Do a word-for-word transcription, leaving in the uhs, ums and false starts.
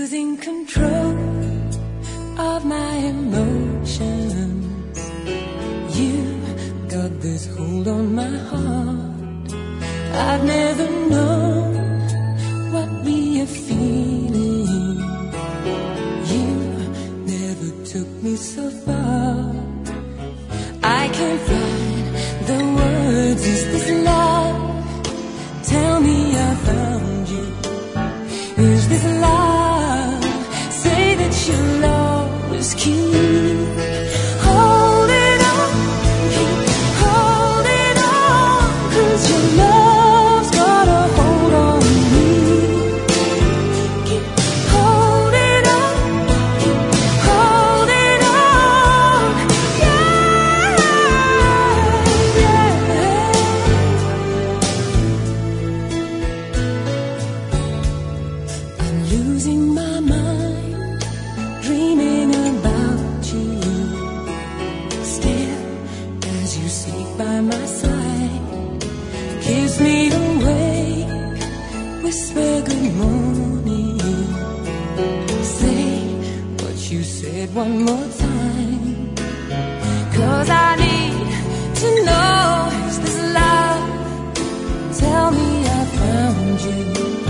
losing control of my emotions. You got this hold on my heart. I've never known what we are feeling. You never took me so far. I can't find the words. Is this love? Tell me I found you. Is this love? Say that you'll always keep holding on, keep holding on, 'cause your love's got a hold on me. Keep holding on, keep holding on, yeah, yeah. I'm losing my mind, dreaming about you. Still, as you sleep by my side, kiss me awake, whisper good morning. Say what you said one more time, 'cause I need to know, is this love? Tell me I found you.